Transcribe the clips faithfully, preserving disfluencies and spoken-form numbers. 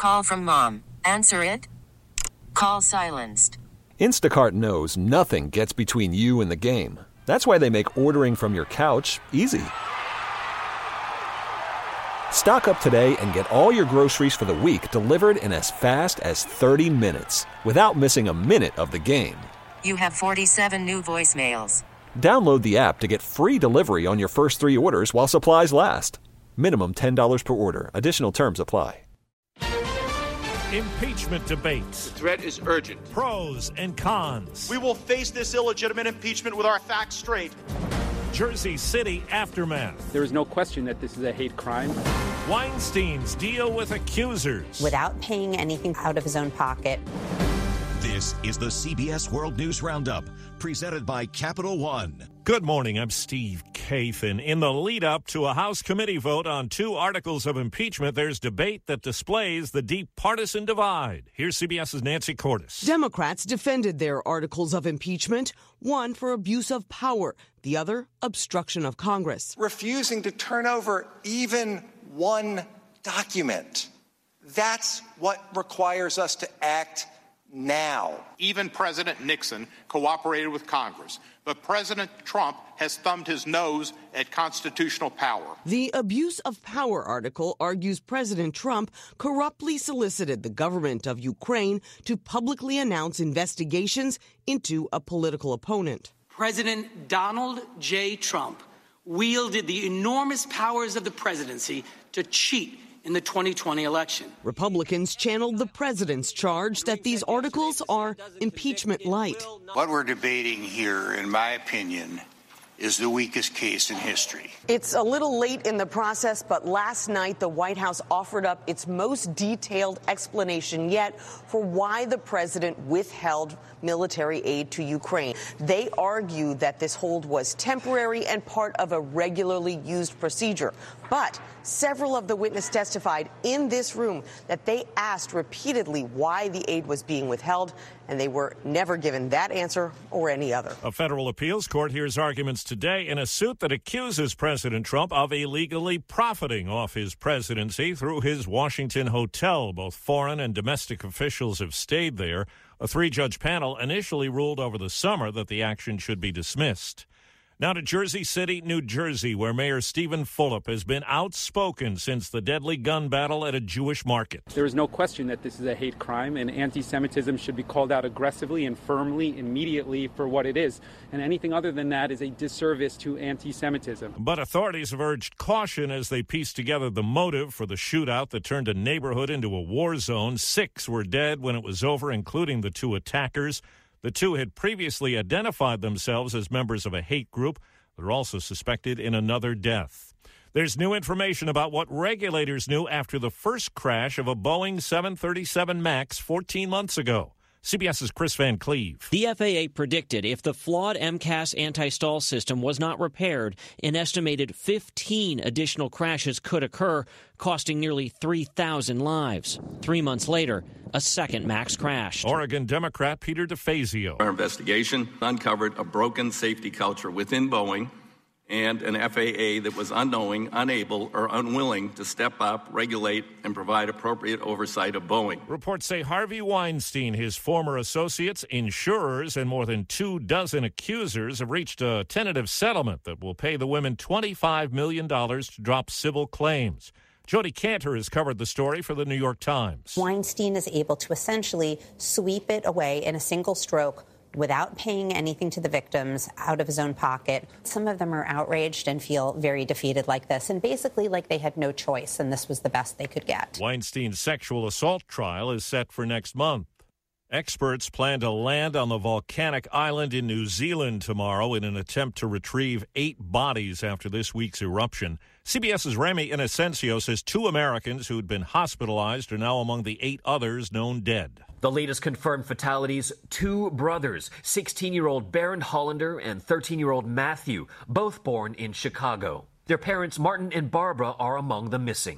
Call from mom. Answer it. Call silenced. Instacart knows nothing gets between you and the game. That's why they make ordering from your couch easy. Stock up today and get all your groceries for the week delivered in as fast as thirty minutes without missing a minute of the game. You have forty-seven new voicemails. Download the app to get free delivery on your first three orders while supplies last. Minimum ten dollars per order. Additional terms apply. Impeachment debates. The threat is urgent. Pros and cons. We will face this illegitimate impeachment with our facts straight. Jersey City aftermath. There is no question that this is a hate crime. Weinstein's deal with accusers. Without paying anything out of his own pocket. This is the C B S World News Roundup, presented by Capital One. Good morning, I'm Steve Kathan. In the lead-up to a House committee vote on two articles of impeachment, there's debate that displays the deep partisan divide. Here's CBS's Nancy Cordes. Democrats defended their articles of impeachment, one for abuse of power, the other obstruction of Congress. Refusing to turn over even one document. That's what requires us to act now. Even President Nixon cooperated with Congress, but President Trump has thumbed his nose at constitutional power. The abuse of power article argues President Trump corruptly solicited the government of Ukraine to publicly announce investigations into a political opponent. President Donald J. Trump wielded the enormous powers of the presidency to cheat in the twenty twenty election. Republicans channeled the president's charge that these articles are impeachment light. What we're debating here, in my opinion, is the weakest case in history. It's a little late in the process, but last night the White House offered up its most detailed explanation yet for why the president withheld military aid to Ukraine. They argue that this hold was temporary and part of a regularly used procedure. But several of the witnesses testified in this room that they asked repeatedly why the aid was being withheld, and they were never given that answer or any other. A federal appeals court hears arguments today in a suit that accuses President Trump of illegally profiting off his presidency through his Washington hotel. Both foreign and domestic officials have stayed there. A three-judge panel initially ruled over the summer that the action should be dismissed. Now to Jersey City, New Jersey, where Mayor Stephen Fulop has been outspoken since the deadly gun battle at a Jewish market. There is no question that this is a hate crime, and anti-Semitism should be called out aggressively and firmly, immediately, for what it is. And anything other than that is a disservice to anti-Semitism. But authorities have urged caution as they piece together the motive for the shootout that turned a neighborhood into a war zone. Six were dead when it was over, including the two attackers. The two had previously identified themselves as members of a hate group. They're also suspected in another death. There's new information about what regulators knew after the first crash of a Boeing seven thirty-seven MAX fourteen months ago. CBS's Chris Van Cleve. The F A A predicted if the flawed M C A S anti-stall system was not repaired, an estimated fifteen additional crashes could occur, costing nearly three thousand lives. Three months later, a second MAX crashed. Oregon Democrat Peter DeFazio. Our investigation uncovered a broken safety culture within Boeing and an F A A that was unknowing, unable, or unwilling to step up, regulate, and provide appropriate oversight of Boeing. Reports say Harvey Weinstein, his former associates, insurers, and more than two dozen accusers have reached a tentative settlement that will pay the women twenty-five million dollars to drop civil claims. Jody Cantor has covered the story for the New York Times. Weinstein is able to essentially sweep it away in a single stroke without paying anything to the victims out of his own pocket. Some of them are outraged and feel very defeated like this, and basically like they had no choice, and this was the best they could get. Weinstein's sexual assault trial is set for next month. Experts plan to land on the volcanic island in New Zealand tomorrow in an attempt to retrieve eight bodies after this week's eruption. CBS's Remy Inocencio says two Americans who'd been hospitalized are now among the eight others known dead. The latest confirmed fatalities, two brothers, sixteen-year-old Baron Hollander and thirteen-year-old Matthew, both born in Chicago. Their parents, Martin and Barbara, are among the missing.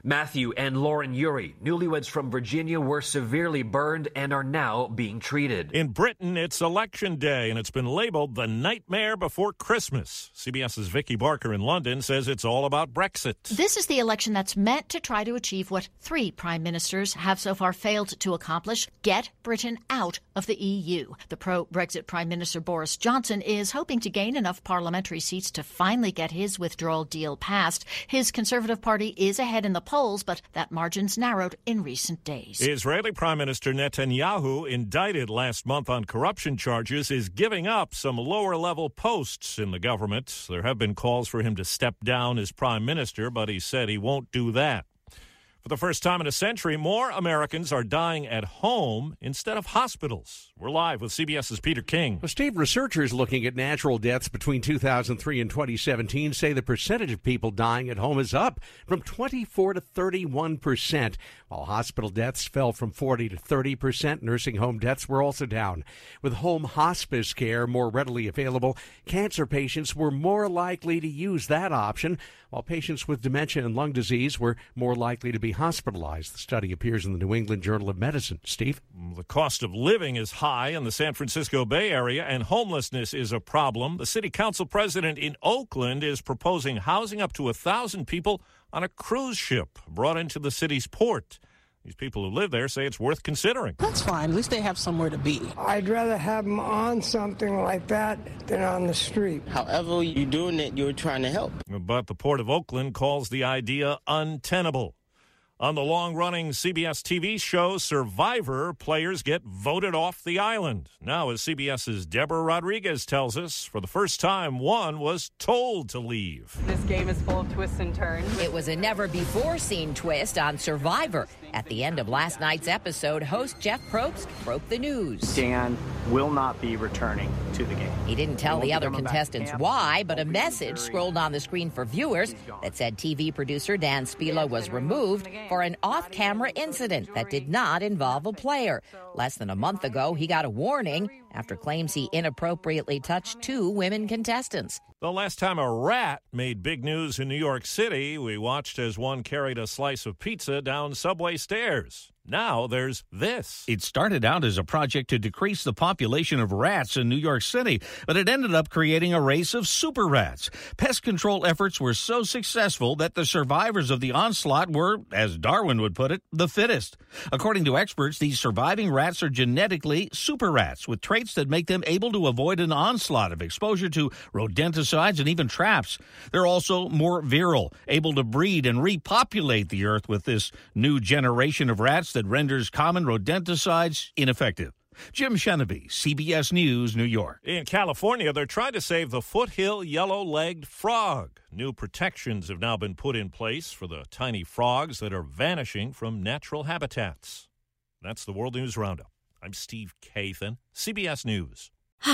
Matthew and Lauren Urey, newlyweds from Virginia, were severely burned and are now being treated. In Britain, it's Election Day, and it's been labeled the nightmare before Christmas. CBS's Vicky Barker in London says it's all about Brexit. This is the election that's meant to try to achieve what three prime ministers have so far failed to accomplish: get Britain out of the E U. The pro-Brexit Prime Minister Boris Johnson is hoping to gain enough parliamentary seats to finally get his withdrawal deal passed. His Conservative Party is ahead in the polls, but that margin's narrowed in recent days. Israeli Prime Minister Netanyahu, indicted last month on corruption charges, is giving up some lower-level posts in the government. There have been calls for him to step down as prime minister, but he said he won't do that. For the first time in a century, more Americans are dying at home instead of hospitals. We're live with CBS's Peter King. Well, Steve, researchers looking at natural deaths between two thousand three and twenty seventeen say the percentage of people dying at home is up from twenty-four to thirty-one percent, while hospital deaths fell from forty to thirty percent. Nursing home deaths were also down. With home hospice care more readily available, cancer patients were more likely to use that option, while patients with dementia and lung disease were more likely to be hospitalized. The study appears in the New England Journal of Medicine. Steve? The cost of living is high in the San Francisco Bay Area, and homelessness is a problem. The city council president in Oakland is proposing housing up to one thousand people on a cruise ship brought into the city's port. These people who live there say it's worth considering. That's fine. At least they have somewhere to be. I'd rather have them on something like that than on the street. However you're doing it, you're trying to help. But the Port of Oakland calls the idea untenable. On the long-running C B S T V show Survivor, players get voted off the island. Now, as CBS's Deborah Rodriguez tells us, for the first time, one was told to leave. This game is full of twists and turns. It was a never-before-seen twist on Survivor. At the end of last night's episode, host Jeff Probst broke the news. Dan will not be returning to the game. He didn't tell the other contestants why, but a message scrolled on the screen for viewers that said T V producer Dan Spilo was removed for an off-camera incident that did not involve a player. Less than a month ago, he got a warning after claims he inappropriately touched two women contestants. The last time a rat made big news in New York City, we watched as one carried a slice of pizza down subway stairs. Now there's this. It started out as a project to decrease the population of rats in New York City, but it ended up creating a race of super rats. Pest control efforts were so successful that the survivors of the onslaught were, as Darwin would put it, the fittest. According to experts, these surviving rats are genetically super rats with traits that make them able to avoid an onslaught of exposure to rodenticides and even traps. They're also more virile, able to breed and repopulate the earth with this new generation of rats that renders common rodenticides ineffective. Jim Sheneby, C B S News, New York. In California, they're trying to save the foothill yellow-legged frog. New protections have now been put in place for the tiny frogs that are vanishing from natural habitats. That's the World News Roundup. I'm Steve Kathan, C B S News.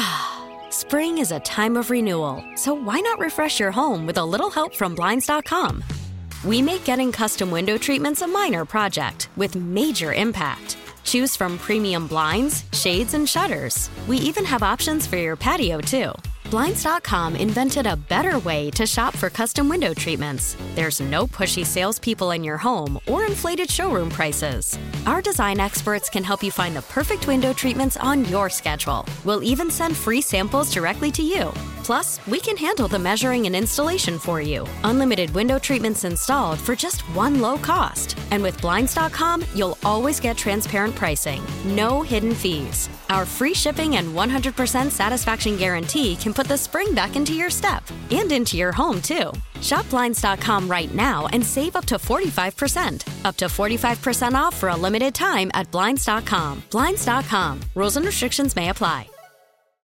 Spring is a time of renewal, so why not refresh your home with a little help from Blinds dot com? We make getting custom window treatments a minor project with major impact. Choose from premium blinds, shades, and shutters. We even have options for your patio, too. Blinds dot com invented a better way to shop for custom window treatments. There's no pushy salespeople in your home or inflated showroom prices. Our design experts can help you find the perfect window treatments on your schedule. We'll even send free samples directly to you. Plus, we can handle the measuring and installation for you. Unlimited window treatments installed for just one low cost. And with Blinds dot com, you'll always get transparent pricing. No hidden fees. Our free shipping and one hundred percent satisfaction guarantee can put the spring back into your step and into your home, too. Shop Blinds dot com right now and save up to forty-five percent. Up to forty-five percent off for a limited time at Blinds dot com. Blinds dot com. Rules and restrictions may apply.